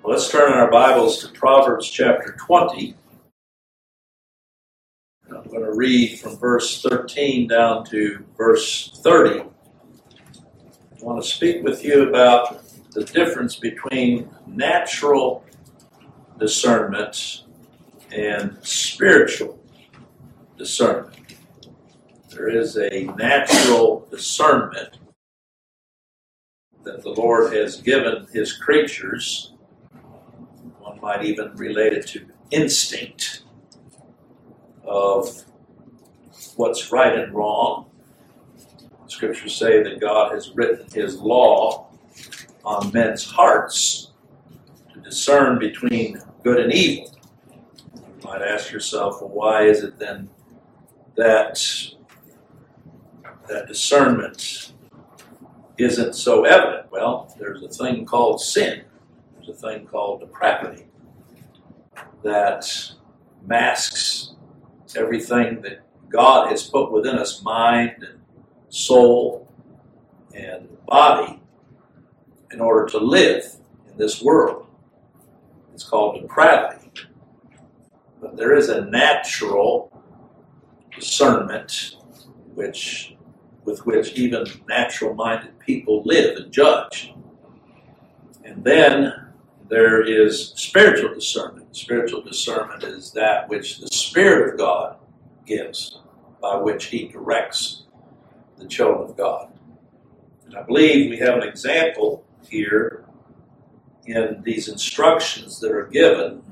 Let's turn our Bibles to Proverbs chapter 20. I'm going to read from verse 13 down to verse 30. I want to speak with you about the difference between natural discernment and spiritual discernment. There is a natural discernment that the Lord has given His creatures. One might even relate it to instinct of what's right and wrong. Scriptures say that God has written His law on men's hearts to discern between good and evil. You might ask yourself, well, why is it then that discernment isn't so evident? Well, there's a thing called sin. There's a thing called depravity that masks everything that God has put within us, mind and soul and body, in order to live in this world. It's called depravity. But there is a natural discernment with which even natural-minded people live and judge. And then there is spiritual discernment. Spiritual discernment is that which the Spirit of God gives, by which He directs the children of God. And I believe we have an example here in these instructions that are given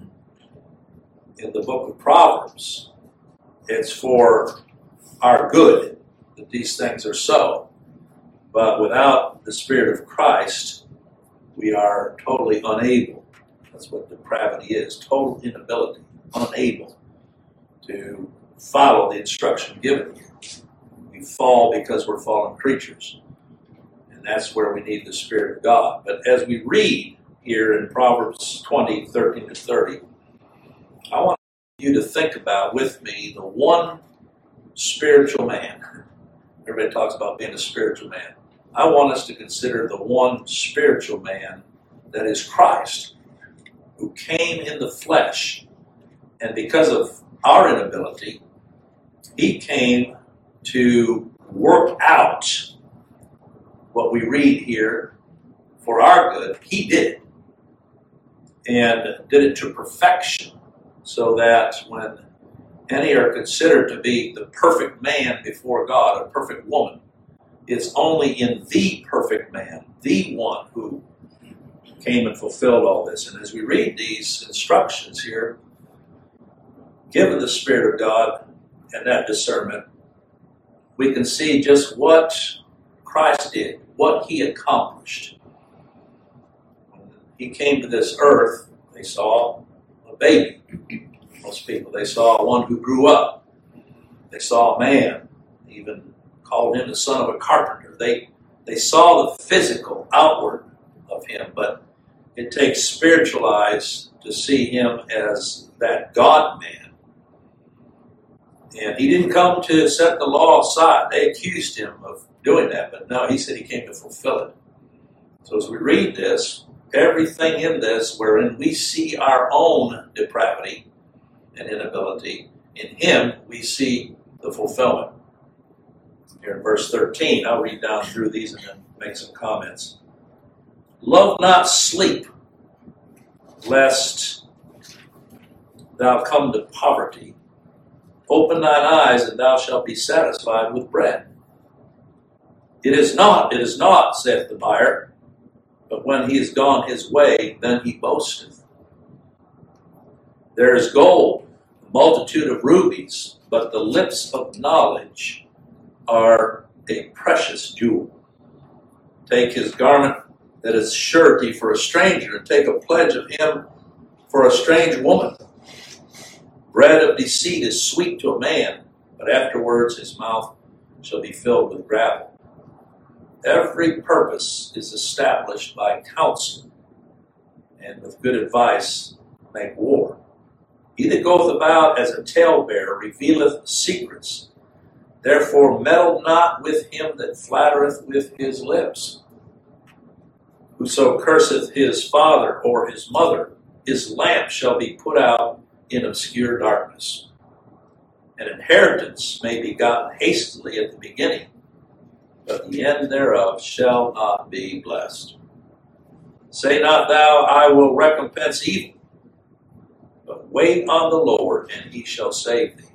in the book of Proverbs. It's for our good that these things are so. But without the Spirit of Christ, we are totally unable. That's what depravity is, total inability, unable to follow the instruction given here. We fall because we're fallen creatures. And that's where we need the Spirit of God. But as we read here in Proverbs 20, 13 to 30, I want you to think about with me the one spiritual man. Everybody talks about being a spiritual man. I want us to consider the one spiritual man that is Christ, who came in the flesh, and because of our inability, He came to work out what we read here for our good. He did it, and did it to perfection, so that when any are considered to be the perfect man before God, a perfect woman, it's only in the perfect man, the one who came and fulfilled all this. And as we read these instructions here, given the Spirit of God and that discernment, we can see just what Christ did, what He accomplished. When He came to this earth, they saw a baby. Most people, they saw one who grew up. They saw a man, even called him the son of a carpenter. They saw the physical outward of Him, but it takes spiritual eyes to see Him as that God-man. And He didn't come to set the law aside. They accused Him of doing that, but no, He said He came to fulfill it. So as we read this, everything in this wherein we see our own depravity and inability, in Him we see the fulfillment. Here in verse 13, I'll read down through these and then make some comments. Love not sleep, lest thou come to poverty. Open thine eyes, and thou shalt be satisfied with bread. It is not, saith the buyer, but when he is gone his way, then he boasteth. There is gold, a multitude of rubies, but the lips of knowledge are a precious jewel. Take his garment that is surety for a stranger, and take a pledge of him for a strange woman. Bread of deceit is sweet to a man, but afterwards his mouth shall be filled with gravel. Every purpose is established by counsel, and with good advice make war. He that goeth about as a talebearer revealeth secrets. Therefore meddle not with him that flattereth with his lips. Whoso curseth his father or his mother, his lamp shall be put out in obscure darkness. An inheritance may be gotten hastily at the beginning, but the end thereof shall not be blessed. Say not thou, I will recompense evil, but wait on the Lord, and he shall save thee.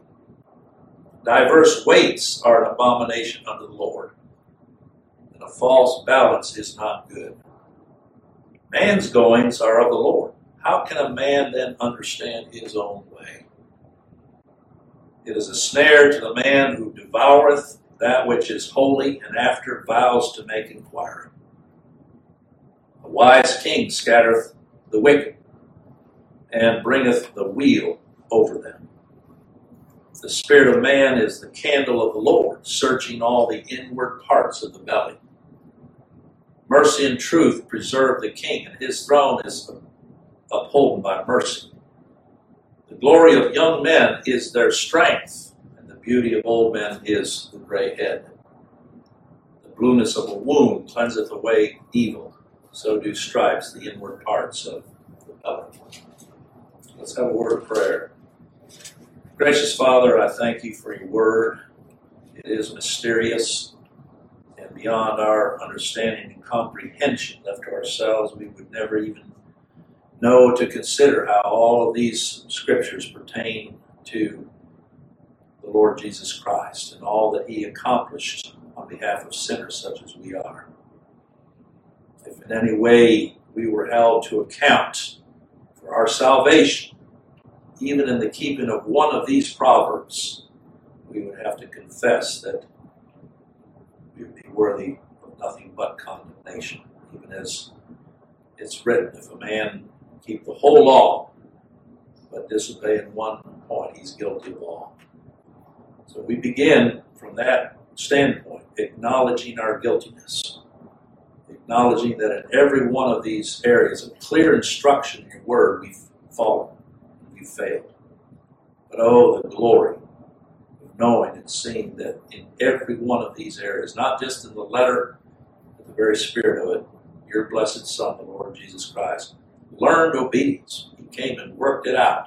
Diverse weights are an abomination unto the Lord, and a false balance is not good. Man's goings are of the Lord. How can a man then understand his own way? It is a snare to the man who devoureth that which is holy, and after vows to make inquiry. A wise king scattereth the wicked, and bringeth the weal over them. The spirit of man is the candle of the Lord, searching all the inward parts of the belly. Mercy and truth preserve the king, and his throne is upholden by mercy. The glory of young men is their strength, and the beauty of old men is the gray head. The blueness of a wound cleanseth away evil, so do stripes the inward parts of the belly. Let's have a word of prayer. Gracious Father, I thank you for your word. It is mysterious and beyond our understanding and comprehension. Left to ourselves, we would never even know to consider how all of these scriptures pertain to the Lord Jesus Christ and all that he accomplished on behalf of sinners such as we are. If in any way we were held to account for our salvation, even in the keeping of one of these proverbs, we would have to confess that we would be worthy of nothing but condemnation, even as it's written, if a man keep the whole law, but disobey in one point, he's guilty of all. So we begin from that standpoint, acknowledging our guiltiness, acknowledging that in every one of these areas of clear instruction in your word, we've fallen, we've failed. But oh, the glory of knowing and seeing that in every one of these areas, not just in the letter, but the very spirit of it, your blessed Son, the Lord Jesus Christ, learned obedience. He came and worked it out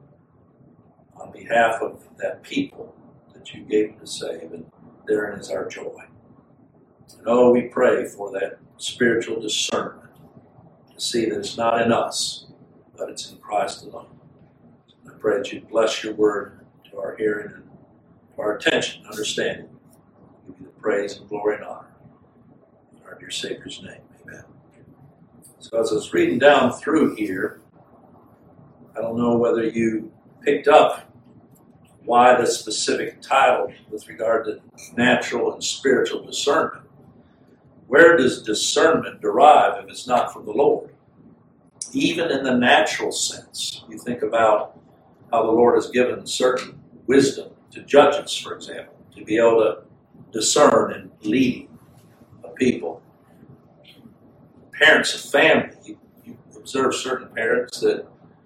on behalf of that people that you gave him to save, and therein is our joy. And oh, we pray for that spiritual discernment to see that it's not in us, but it's in Christ alone. I pray that you bless your word to our hearing and to our attention and understanding. Give you the praise and glory and honor. In our dear Savior's name, amen. So as I was reading down through here, I don't know whether you picked up why the specific title with regard to natural and spiritual discernment. Where does discernment derive if it's not from the Lord? Even in the natural sense, you think about how the Lord has given certain wisdom to judges, for example, to be able to discern and lead a people. Parents of family, you observe certain parents that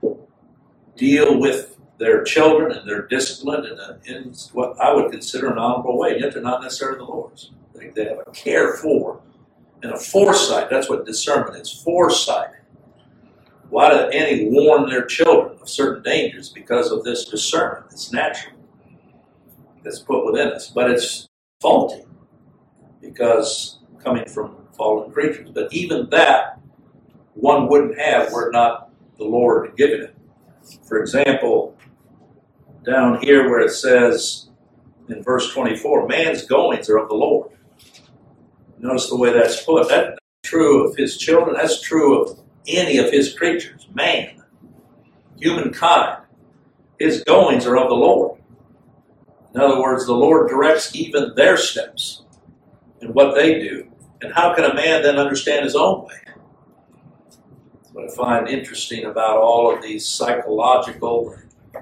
deal with their children and their discipline in what I would consider an honorable way, yet they're not necessarily the Lord's. They have a care for and a foresight. That's what discernment is, foresight. Why did any warn their children of certain dangers? Because of this discernment. It's natural. It's put within us. But it's faulty because coming from fallen creatures. But even that one wouldn't have were it not the Lord given it. For example, down here where it says in verse 24, man's goings are of the Lord. Notice the way that's put. That's true of his children. That's true of any of his creatures. Man, humankind, his goings are of the Lord. In other words, the Lord directs even their steps and what they do. And how can a man then understand his own way? What I find interesting about all of these psychological,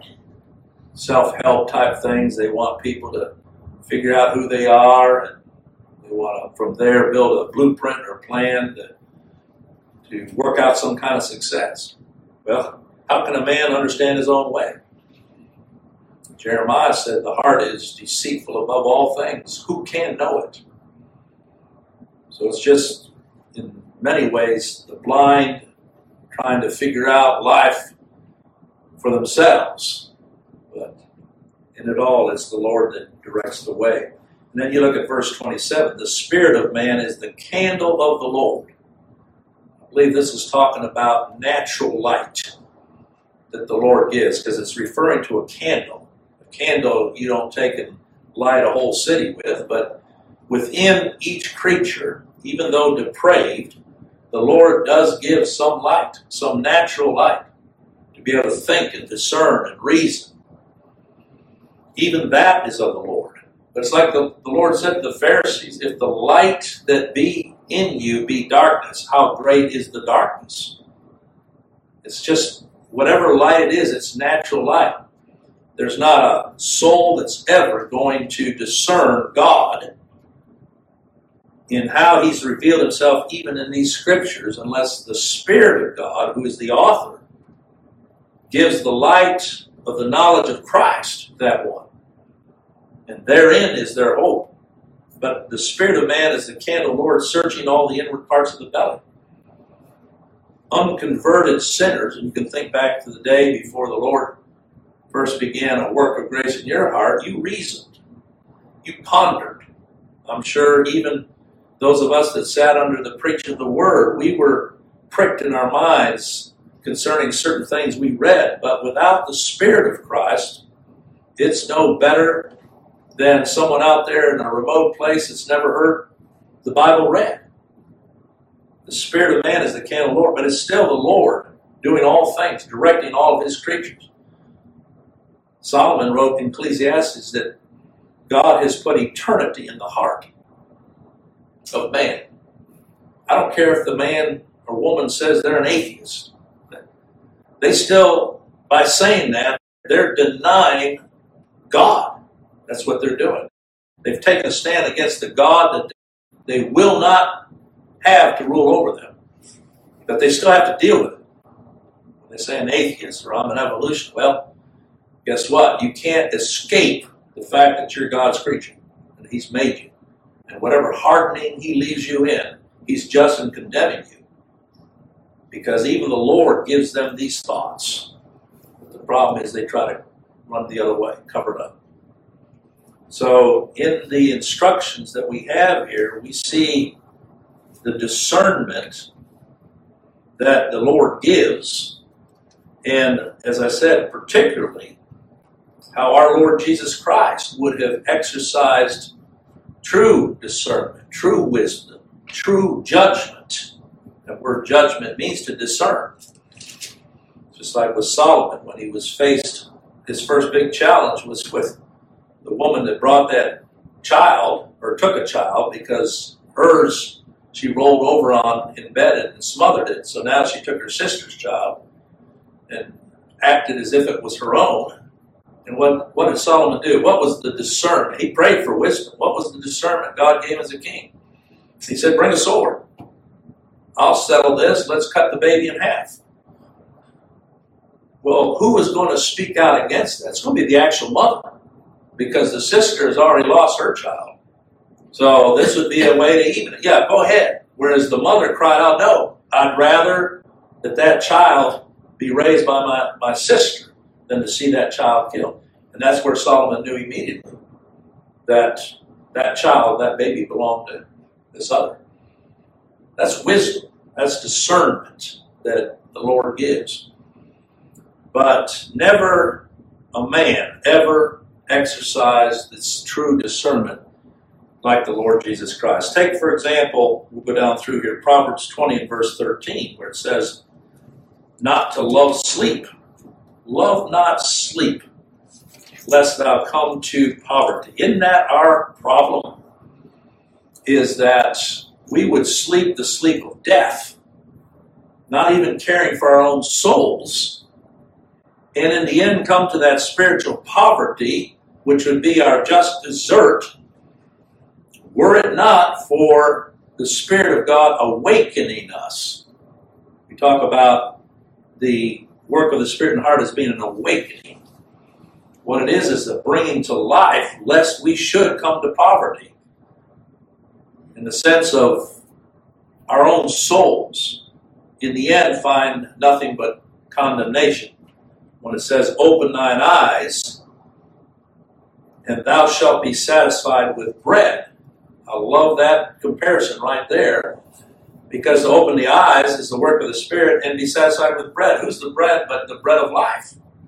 self-help type things, they want people to figure out who they are, and they want to, from there, build a blueprint or plan to work out some kind of success. Well, how can a man understand his own way? Jeremiah said, the heart is deceitful above all things. Who can know it? So it's just in many ways, the blind trying to figure out life for themselves. But in it all, it's the Lord that directs the way. And then you look at verse 27. The spirit of man is the candle of the Lord. I believe this is talking about natural light that the Lord gives, because it's referring to a candle. A candle you don't take and light a whole city with, but within each creature, even though depraved, the Lord does give some light, some natural light, to be able to think and discern and reason. Even that is of the Lord. But it's like the Lord said to the Pharisees, if the light that be in you be darkness, how great is the darkness? It's just whatever light it is, it's natural light. There's not a soul that's ever going to discern God in how he's revealed himself even in these scriptures unless the Spirit of God, who is the author, gives the light of the knowledge of Christ to that one. And therein is their hope. But the spirit of man is the candle, Lord, searching all the inward parts of the belly. Unconverted sinners, and you can think back to the day before the Lord first began a work of grace in your heart, you reasoned, you pondered. I'm sure even those of us that sat under the preaching of the Word, we were pricked in our minds concerning certain things we read, but without the Spirit of Christ, it's no better than someone out there in a remote place that's never heard the Bible read. The Spirit of man is the candle of the Lord, but it's still the Lord doing all things, directing all of his creatures. Solomon wrote in Ecclesiastes that God has put eternity in the heart of man. I don't care if the man or woman says they're an atheist. They still, by saying that, they're denying God. That's what they're doing. They've taken a stand against the God that they will not have to rule over them. But they still have to deal with it. When they say an atheist or I'm an evolutionist, well, guess what? You can't escape the fact that you're God's creature and he's made you. And whatever hardening he leaves you in, he's just in condemning you. Because even the Lord gives them these thoughts. But the problem is they try to run the other way, cover it up. So in the instructions that we have here, we see the discernment that the Lord gives. And as I said, particularly how our Lord Jesus Christ would have exercised true discernment, true wisdom, true judgment. That word judgment means to discern. Just like with Solomon when he was faced, his first big challenge was with the woman that brought that child, or took a child, because hers she rolled over on in bed and smothered it. So now she took her sister's child and acted as if it was her own. And what did Solomon do? What was the discernment? He prayed for wisdom. What was the discernment God gave as a king? He said, bring a sword. I'll settle this. Let's cut the baby in half. Well, who is going to speak out against that? It's going to be the actual mother, because the sister has already lost her child. So this would be a way to even it. Yeah, go ahead. Whereas the mother cried out, no, I'd rather that child be raised by my sister than to see that child killed. And that's where Solomon knew immediately that child, that baby, belonged to this other. That's wisdom. That's discernment that the Lord gives. But never a man ever exercised this true discernment like the Lord Jesus Christ. Take, for example, we'll go down through here, Proverbs 20 and verse 13, where it says, not to love sleep. Love not sleep, lest thou come to poverty. Isn't that our problem? Is that we would sleep the sleep of death, not even caring for our own souls, and in the end come to that spiritual poverty, which would be our just desert, were it not for the Spirit of God awakening us. We talk about the work of the Spirit in the heart as being an awakening. What it is the bringing to life, lest we should come to poverty. In the sense of our own souls, in the end, find nothing but condemnation. When it says, open thine eyes, and thou shalt be satisfied with bread. I love that comparison right there, because to open the eyes is the work of the Spirit, and be satisfied with bread. Who's the bread but the bread of life?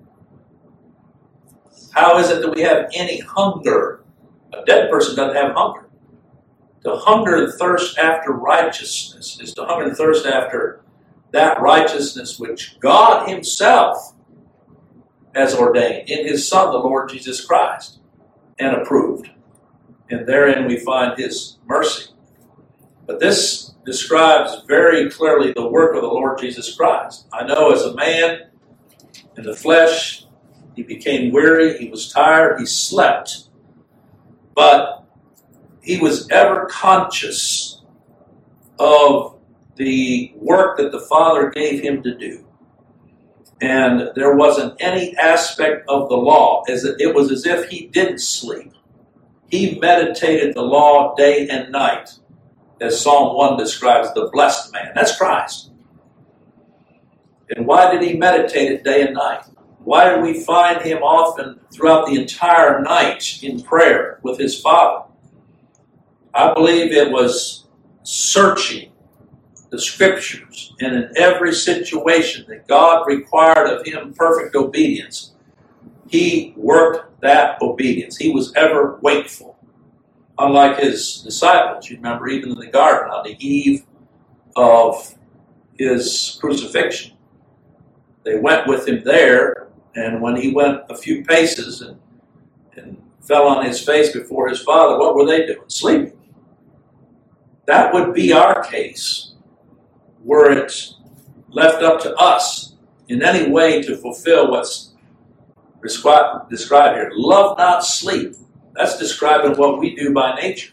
How is it that we have any hunger? A dead person doesn't have hunger. To hunger and thirst after righteousness is to hunger and thirst after that righteousness which God Himself has ordained in His Son, the Lord Jesus Christ, and approved. And therein we find His mercy. But this describes very clearly the work of the Lord Jesus Christ. I know as a man in the flesh, He became weary, He was tired, He slept. But He was ever conscious of the work that the Father gave Him to do. And there wasn't any aspect of the law, it was as if He didn't sleep. He meditated the law day and night, as Psalm 1 describes the blessed man. That's Christ. And why did He meditate it day and night? Why do we find Him often throughout the entire night in prayer with His Father? I believe it was searching the Scriptures, and in every situation that God required of Him perfect obedience, He worked that obedience. He was ever wakeful. Unlike His disciples, you remember, even in the garden on the eve of His crucifixion, they went with Him there, and when He went a few paces and fell on His face before His Father, what were they doing? Sleeping. That would be our case were it left up to us in any way to fulfill what's described here. Love not sleep. That's describing what we do by nature.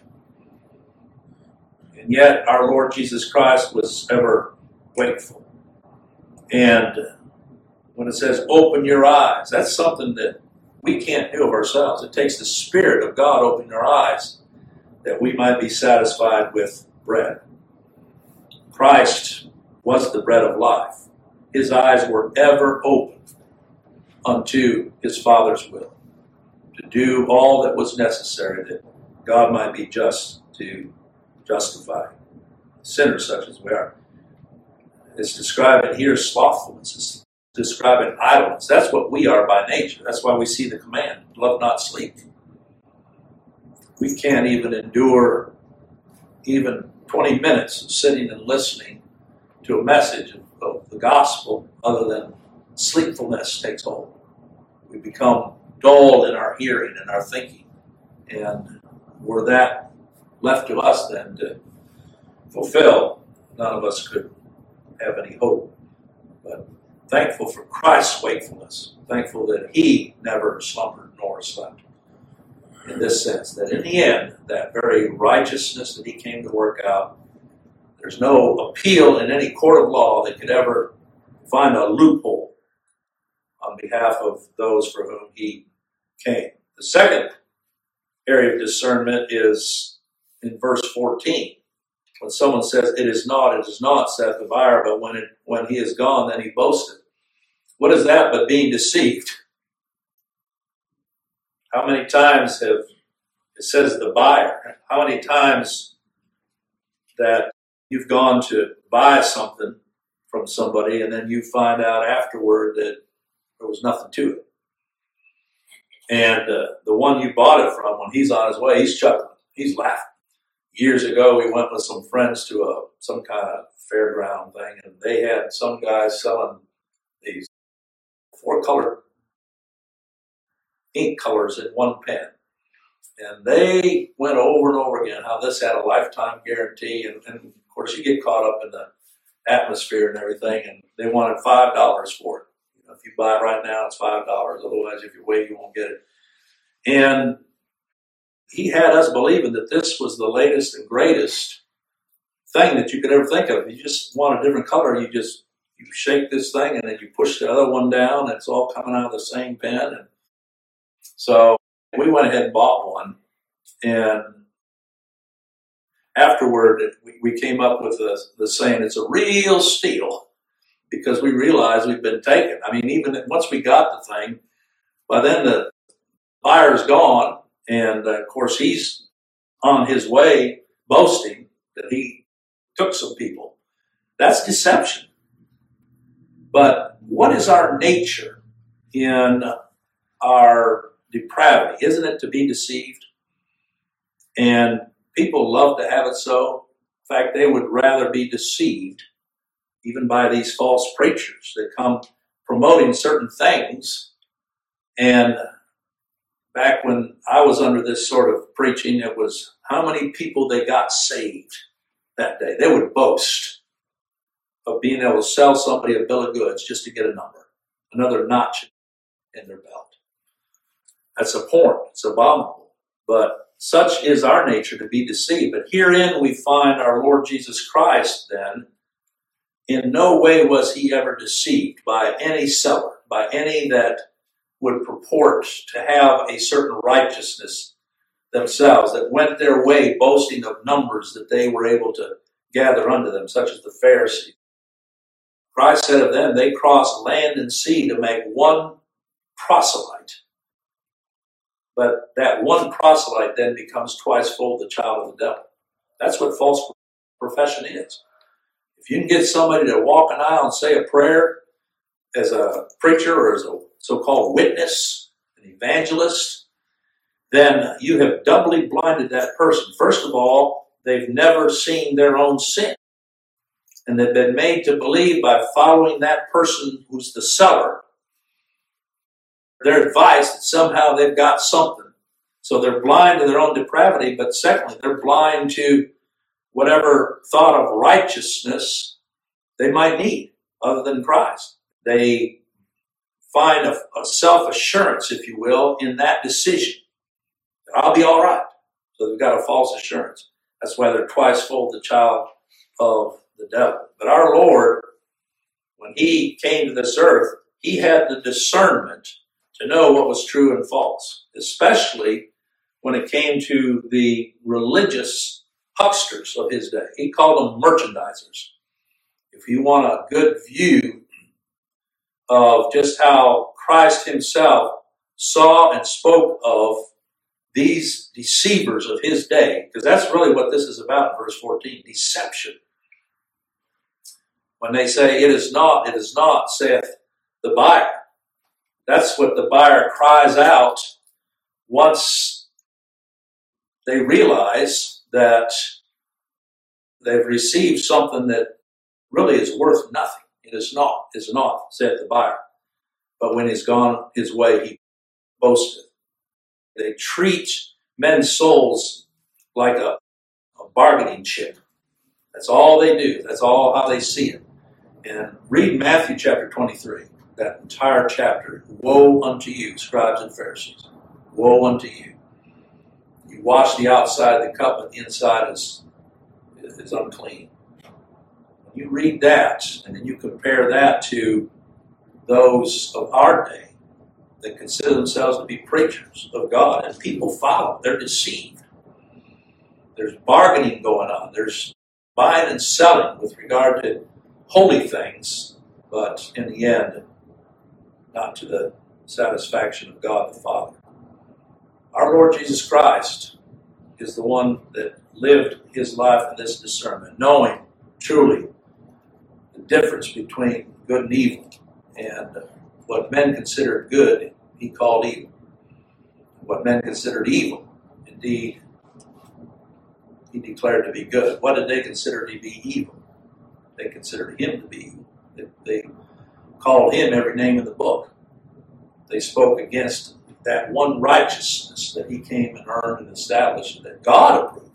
And yet our Lord Jesus Christ was ever wakeful. And when it says open your eyes, that's something that we can't do of ourselves. It takes the Spirit of God opening our eyes that we might be satisfied with bread. Christ was the bread of life. His eyes were ever open unto His Father's will, to do all that was necessary that God might be just to justify sinners such as we are. It's describing here slothfulness. It's describing idleness. That's what we are by nature. That's why we see the command, love not sleep. We can't even endure even 20 minutes of sitting and listening to a message of the gospel other than sleepfulness takes hold. We become dull in our hearing and our thinking. And were that left to us then to fulfill, none of us could have any hope. But thankful for Christ's wakefulness. Thankful that He never slumbered nor slept. In this sense, that in the end, that very righteousness that He came to work out, there's no appeal in any court of law that could ever find a loophole on behalf of those for whom He came. The second area of discernment is in verse 14. When someone says, it is not, saith the buyer, but when he is gone, then he boasted. What is that but being deceived? How many times it says the buyer, how many times that you've gone to buy something from somebody and then you find out afterward that there was nothing to it. And the one you bought it from, when he's on his way, he's chuckling, he's laughing. Years ago, we went with some friends to some kind of fairground thing, and they had some guys selling these 4-color ink colors in one pen. And they went over and over again how this had a lifetime guarantee. And of course, you get caught up in the atmosphere and everything, and they wanted $5 for it. You know, if you buy it right now, it's $5. Otherwise, if you wait, you won't get it. And he had us believing that this was the latest and greatest thing that you could ever think of. You just want a different color. You shake this thing, and then you push the other one down, and it's all coming out of the same pen. And so we went ahead and bought one, and afterward, we came up with the saying, it's a real steal, because we realized we've been taken. I mean, even once we got the thing, by then the buyer's gone, and of course he's on his way boasting that he took some people. That's deception. But what is our nature in our depravity? Isn't it to be deceived? And people love to have it so. In fact, they would rather be deceived even by these false preachers that come promoting certain things. And back when I was under this sort of preaching, it was how many people they got saved that day. They would boast of being able to sell somebody a bill of goods just to get a number, another notch in their belt. That's abhorrent. It's abominable. But such is our nature, to be deceived. But herein we find our Lord Jesus Christ then, in no way was he ever deceived by any seller, by any that would purport to have a certain righteousness themselves, that went their way boasting of numbers that they were able to gather unto them, such as the Pharisees. Christ said of them, they crossed land and sea to make one proselyte. But that one proselyte then becomes twice fold the child of the devil. That's what false profession is. If you can get somebody to walk an aisle and say a prayer as a preacher or as a so-called witness, an evangelist, then you have doubly blinded that person. First of all, they've never seen their own sin. And they've been made to believe by following that person who's the seller, their advice, that somehow they've got something. So they're blind to their own depravity, but secondly, they're blind to whatever thought of righteousness they might need other than Christ. They find a self-assurance, if you will, in that decision. That I'll be all right. So they've got a false assurance. That's why they're twice fold the child of the devil. But our Lord, when he came to this earth, he had the discernment to know what was true and false, especially when it came to the religious hucksters of his day. He called them merchandisers. If you want a good view of just how Christ himself saw and spoke of these deceivers of his day, because that's really what this is about in verse 14, deception. When they say, it is not, saith the buyer. That's what the buyer cries out once they realize that they've received something that really is worth nothing. It is not, saith the buyer. But when he's gone his way, he boasteth. They treat men's souls like a bargaining chip. That's all they do. That's all how they see it. And read Matthew chapter 23, that entire chapter. Woe unto you, scribes and Pharisees. Woe unto you. You wash the outside of the cup, but the inside is unclean. When you read that, and then you compare that to those of our day that consider themselves to be preachers of God, and people follow, they're deceived. There's bargaining going on. There's buying and selling with regard to holy things, but in the end, not to the satisfaction of God the Father. Our Lord Jesus Christ is the one that lived his life in this discernment, knowing truly the difference between good and evil, and what men considered good, he called evil. What men considered evil, indeed, he declared to be good. What did they consider to be evil? They considered him to be evil. They called him every name in the book. They spoke against that one righteousness that he came and earned and established, that God approved.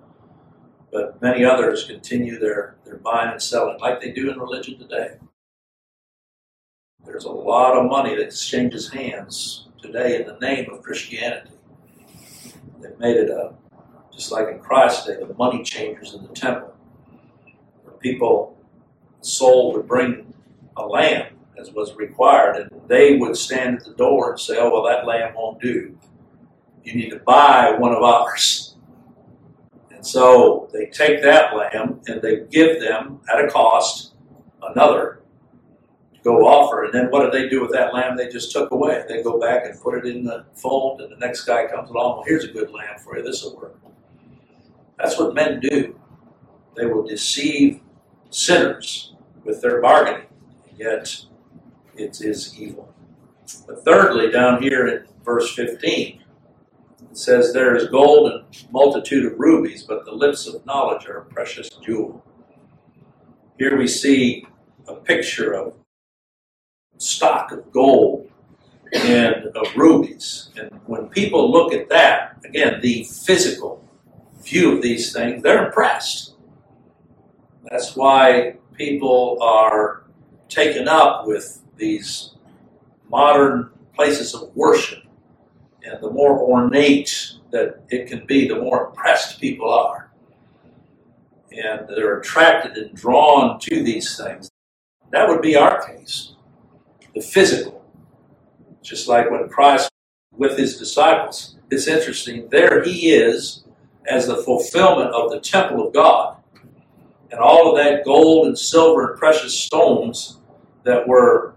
But many others continue their buying and selling like they do in religion today. There's a lot of money that exchanges hands today in the name of Christianity. They've made it just like in Christ's day, the money changers in the temple. The people sold would bring a lamb, as was required, and they would stand at the door and say, oh, well, that lamb won't do. You need to buy one of ours. And And so they take that lamb and they give them, at a cost, another to go offer. And then what did they do with that lamb they just took away? They go back and put it in the fold, and the next guy comes along, well, here's a good lamb for you, this will work. That's what men do. They will deceive sinners with their bargaining, yet it is evil. But thirdly, down here in verse 15, it says, there is gold and multitude of rubies, but the lips of knowledge are a precious jewel. Here we see a picture of stock of gold and of rubies. And when people look at that, again, the physical view of these things, they're impressed. That's why people are taken up with these modern places of worship. And the more ornate that it can be, the more impressed people are. And they're attracted and drawn to these things. That would be our case. The physical. Just like when Christ with his disciples. It's interesting. There he is as the fulfillment of the temple of God. And all of that gold and silver and precious stones that were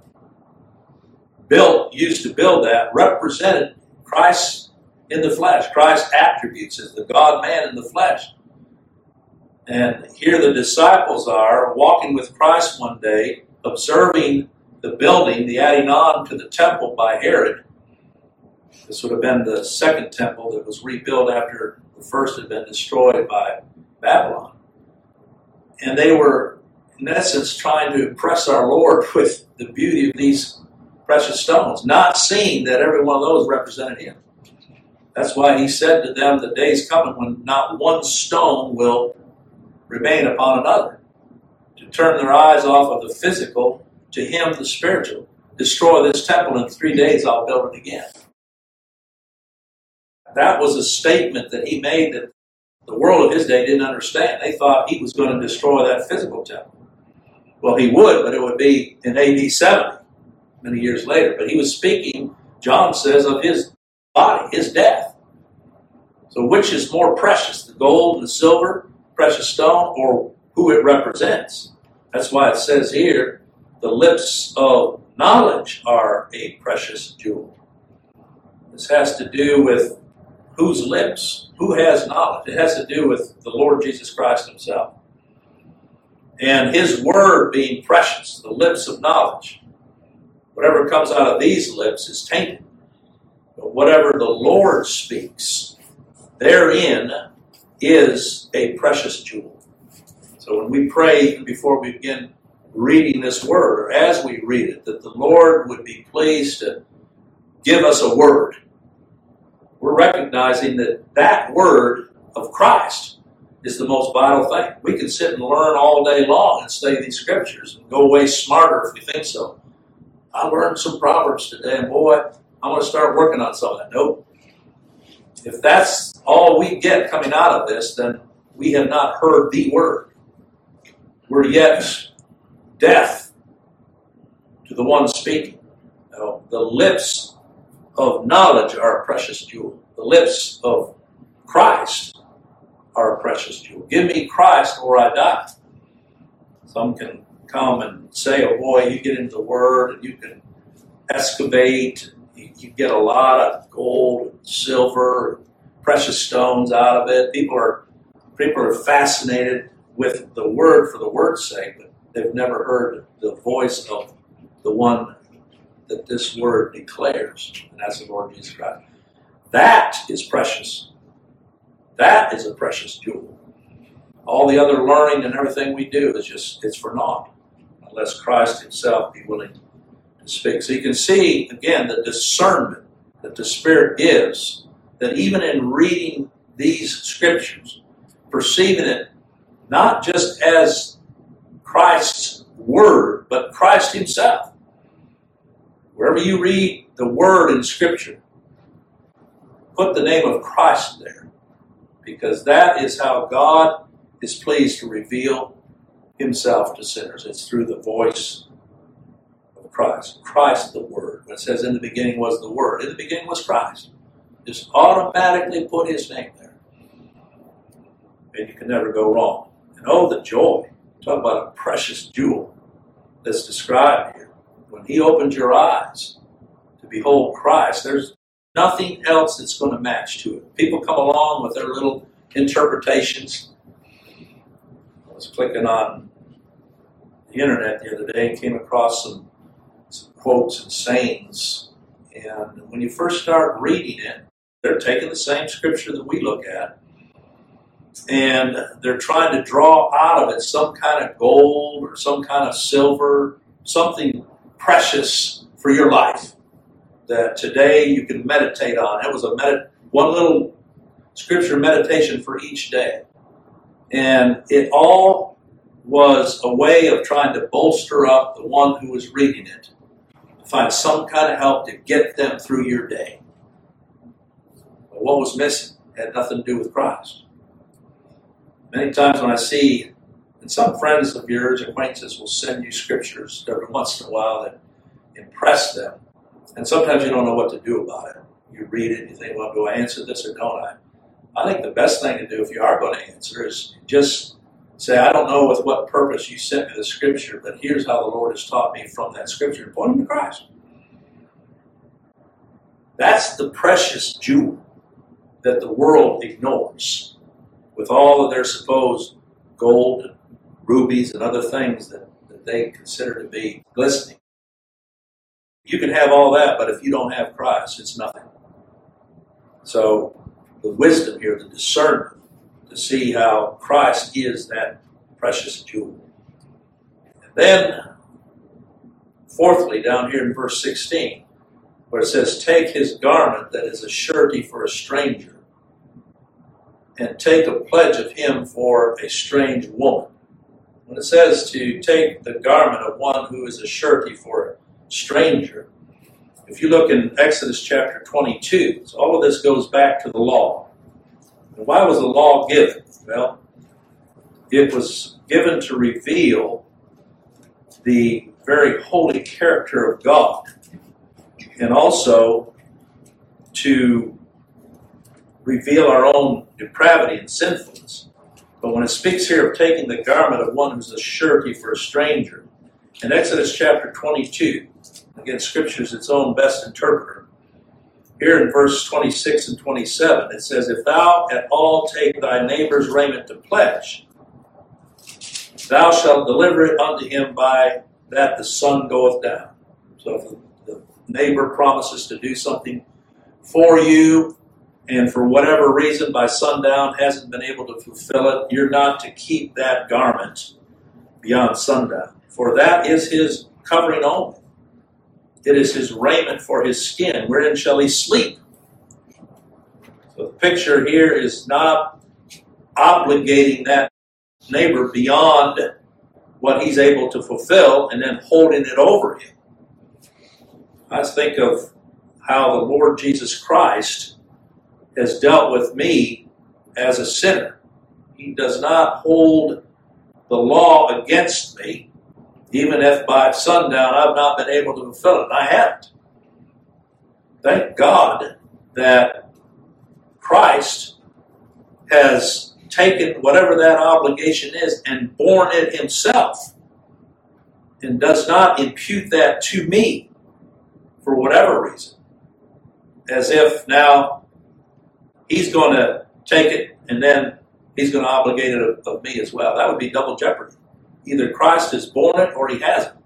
used to build that, represented Christ in the flesh, Christ's attributes as the God-man in the flesh. And here the disciples are walking with Christ one day, observing the building, the adding on to the temple by Herod. This would have been the second temple that was rebuilt after the first had been destroyed by Babylon. And they were, in essence, trying to impress our Lord with the beauty of these precious stones, not seeing that every one of those represented him. That's why he said to them, the day's coming when not one stone will remain upon another, to turn their eyes off of the physical to him, the spiritual. Destroy this temple, in 3 days I'll build it again. That was a statement that he made that the world of his day didn't understand. They thought he was going to destroy that physical temple. Well, he would, but it would be in AD 70. Many years later. But he was speaking, John says, of his body, his death. So which is more precious, the gold and the silver, precious stone, or who it represents? That's why it says here, the lips of knowledge are a precious jewel. This has to do with whose lips, who has knowledge. It has to do with the Lord Jesus Christ himself. And his word being precious, the lips of knowledge. Whatever comes out of these lips is tainted. But whatever the Lord speaks, therein is a precious jewel. So when we pray, even before we begin reading this word, or as we read it, that the Lord would be pleased to give us a word, we're recognizing that that word of Christ is the most vital thing. We can sit and learn all day long and study these scriptures and go away smarter if we think so. I learned some Proverbs today, and boy, I'm going to start working on some of that. Nope. If that's all we get coming out of this, then we have not heard the word. We're yet deaf to the one speaking. Now, the lips of knowledge are a precious jewel. The lips of Christ are a precious jewel. Give me Christ or I die. Some can come and say, oh boy, you get into the Word and you can excavate, you get a lot of gold and silver, precious stones out of it. People are fascinated with the Word for the Word's sake, but they've never heard the voice of the one that this Word declares, and that's the Lord Jesus Christ. That is precious. That is a precious jewel. All the other learning and everything we do is it's for naught, unless Christ himself be willing to speak. So you can see, again, the discernment that the Spirit gives, that even in reading these scriptures, perceiving it not just as Christ's word, but Christ himself. Wherever you read the word in Scripture, put the name of Christ there, because that is how God is pleased to reveal himself to sinners. It's through the voice of Christ. Christ the Word. When it says in the beginning was the Word, in the beginning was Christ. Just automatically put his name there. and you can never go wrong. And oh, the joy. Talk about a precious jewel that's described here. When he opens your eyes to behold Christ, there's nothing else that's going to match to it. People come along with their little interpretations. I was clicking on the internet the other day and came across some quotes and sayings. And when you first start reading it, they're taking the same scripture that we look at, and they're trying to draw out of it some kind of gold or some kind of silver, something precious for your life that today you can meditate on. It was one little scripture meditation for each day. And it all was a way of trying to bolster up the one who was reading it, to find some kind of help to get them through your day. But what was missing had nothing to do with Christ. Many times when I see, and some friends of yours, acquaintances, will send you scriptures every once in a while that impress them. And sometimes you don't know what to do about it. You read it and you think, well, do I answer this or don't I? I think the best thing to do if you are going to answer is just say, I don't know with what purpose you sent me the scripture, but here's how the Lord has taught me from that scripture, and point them to Christ. That's the precious jewel that the world ignores with all of their supposed gold and rubies and other things that they consider to be glistening. You can have all that, but if you don't have Christ, it's nothing. So the wisdom here, the discernment, to see how Christ is that precious jewel. And then, fourthly, down here in verse 16, where it says, take his garment that is a surety for a stranger, and take a pledge of him for a strange woman. When it says to take the garment of one who is a surety for a stranger, if you look in Exodus chapter 22, so all of this goes back to the law. And why was the law given? Well, it was given to reveal the very holy character of God, and also to reveal our own depravity and sinfulness. But when it speaks here of taking the garment of one who's a surety for a stranger, in Exodus chapter 22, again, Scripture is its own best interpreter. Here in verse 26 and 27, it says, if thou at all take thy neighbor's raiment to pledge, thou shalt deliver it unto him by that the sun goeth down. So if the neighbor promises to do something for you, and for whatever reason by sundown hasn't been able to fulfill it, you're not to keep that garment beyond sundown. For that is his covering only. It is his raiment for his skin. Wherein shall he sleep? So the picture here is not obligating that neighbor beyond what he's able to fulfill and then holding it over him. I think of how the Lord Jesus Christ has dealt with me as a sinner. He does not hold the law against me, even if by sundown I've not been able to fulfill it. And I haven't. Thank God that Christ has taken whatever that obligation is and borne it himself, and does not impute that to me for whatever reason, as if now he's going to take it and then he's going to obligate it of me as well. That would be double jeopardy. Either Christ has borne it or he hasn't.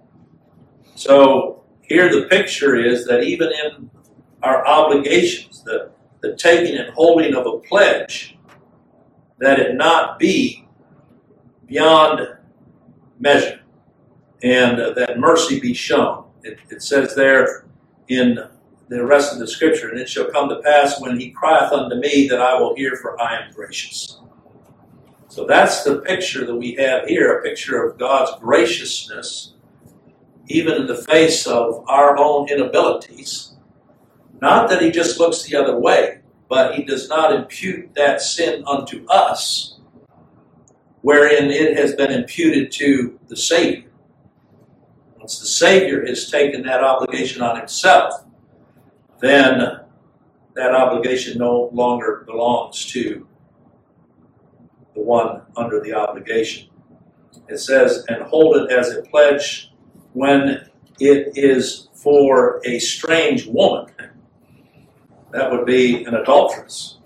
So here the picture is that even in our obligations, the taking and holding of a pledge, that it not be beyond measure, and that mercy be shown. It says there in the rest of the scripture, and it shall come to pass when he crieth unto me that I will hear, for I am gracious. So that's the picture that we have here, a picture of God's graciousness, even in the face of our own inabilities. Not that he just looks the other way, but he does not impute that sin unto us, wherein it has been imputed to the Savior. Once the Savior has taken that obligation on himself, then that obligation no longer belongs to the one under the obligation. It says, and hold it as a pledge when it is for a strange woman. That would be an adulteress.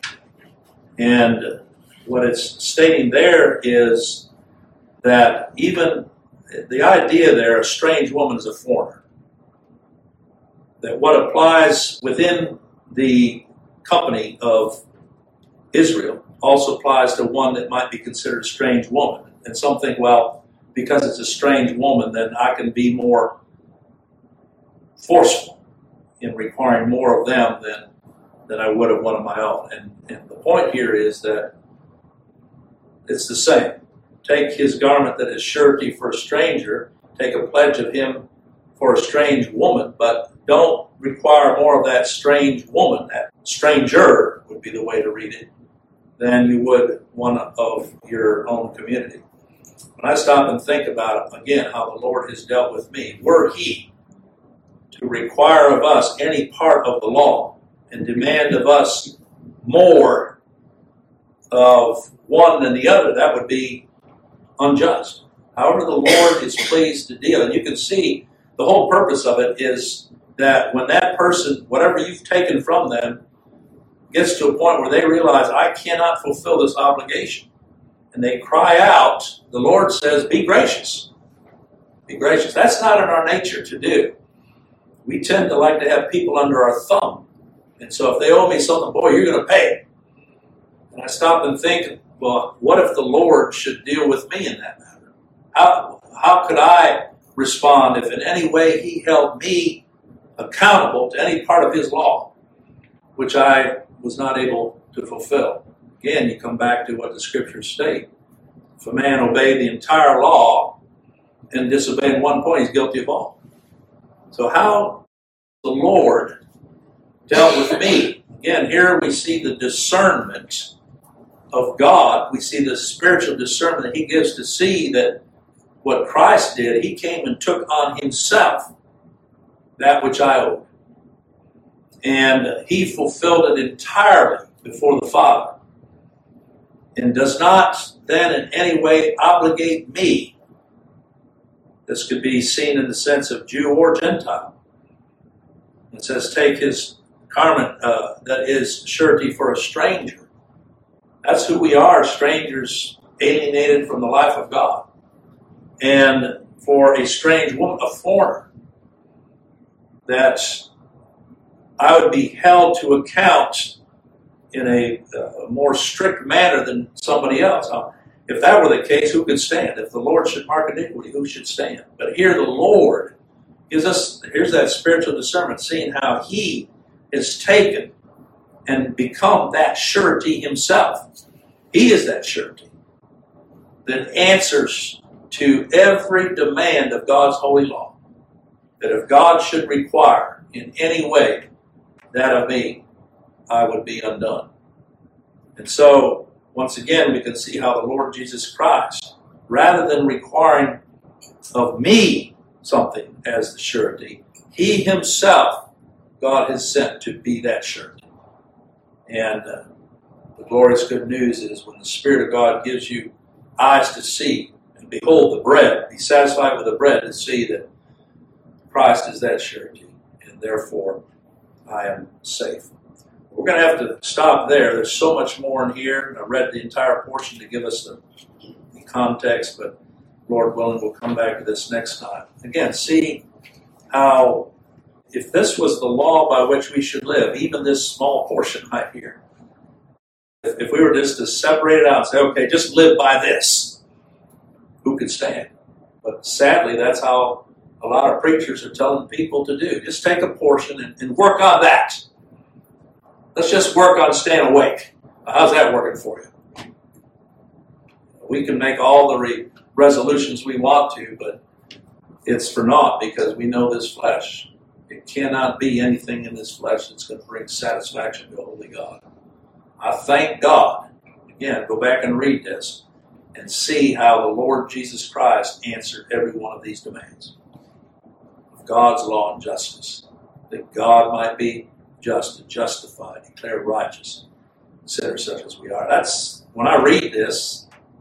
And what it's stating there is that even the idea there, a strange woman is a foreigner. That what applies within the company of Israel also applies to one that might be considered a strange woman. And some think, well, because it's a strange woman, then I can be more forceful in requiring more of them than I would of one of my own. And the point here is that it's the same. Take his garment that is surety for a stranger, take a pledge of him for a strange woman, but don't require more of that strange woman, that stranger would be the way to read it, than you would one of your own community. When I stop and think about, again, how the Lord has dealt with me, were he to require of us any part of the law and demand of us more of one than the other, that would be unjust. However, the Lord is pleased to deal. And you can see the whole purpose of it is that when that person, whatever you've taken from them, gets to a point where they realize, I cannot fulfill this obligation, and they cry out, the Lord says, be gracious. Be gracious. That's not in our nature to do. We tend to like to have people under our thumb. And so if they owe me something, boy, you're going to pay it. And I stop and think, well, what if the Lord should deal with me in that matter? How could I respond if in any way he held me accountable to any part of his law, which I was not able to fulfill? Again, you come back to what the scriptures state. If a man obey the entire law and disobey in one point, he's guilty of all. So how the Lord dealt with me? Again, here we see the discernment of God. We see the spiritual discernment that he gives to see that what Christ did, he came and took on himself that which I owed. And he fulfilled it entirely before the Father. And does not then in any way obligate me. This could be seen in the sense of Jew or Gentile. It says, take his garment that is surety for a stranger. That's who we are, strangers alienated from the life of God. And for a strange woman, a foreigner, that I would be held to account in a more strict manner than somebody else. If that were the case, who could stand? If the Lord should mark iniquity, who should stand? But here the Lord gives us, here's that spiritual discernment, seeing how he is taken and become that surety himself. He is that surety that answers to every demand of God's holy law. That if God should require in any way that of me, I would be undone. And so, once again, we can see how the Lord Jesus Christ, rather than requiring of me something as the surety, he himself, God has sent to be that surety. And the glorious good news is when the Spirit of God gives you eyes to see and behold the bread, be satisfied with the bread and see that Christ is that surety, and therefore I am safe. We're going to have to stop there. There's so much more in here. I read the entire portion to give us the context, but Lord willing, we'll come back to this next time. Again, see how if this was the law by which we should live, even this small portion right here, if we were just to separate it out and say, okay, just live by this, who could stand? But sadly, that's how a lot of preachers are telling people to do. Just take a portion and work on that. Let's just work on staying awake. How's that working for you? We can make all the resolutions we want to, but it's for naught because we know this flesh. It cannot be anything in this flesh that's going to bring satisfaction to a holy God. I thank God. Again, go back and read this and see how the Lord Jesus Christ answered every one of these demands of God's law and justice, that God might be just and justified, declared righteous, sinners such as we are. That's when I read this,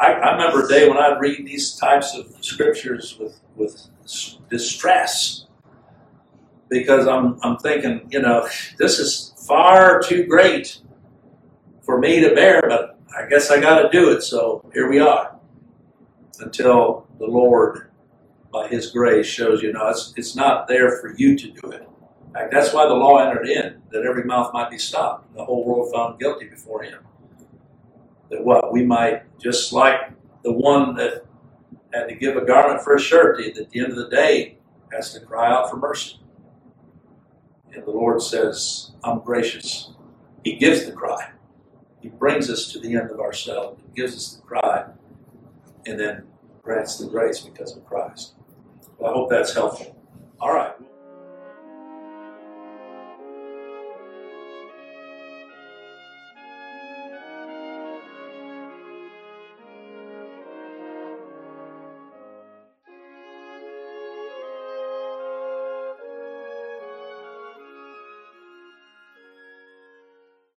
I remember a day when I'd read these types of scriptures with distress, because I'm thinking, this is far too great for me to bear, but I guess I got to do it. So here we are, until the Lord, by His grace, shows it's not there for you to do it. In fact, that's why the law entered in, that every mouth might be stopped, and the whole world found guilty before Him. That we might, just like the one that had to give a garment for a surety, that at the end of the day has to cry out for mercy. And the Lord says, I'm gracious. He gives the cry. He brings us to the end of ourselves. He gives us the cry, and then grants the grace because of Christ. Well, I hope that's helpful. All right.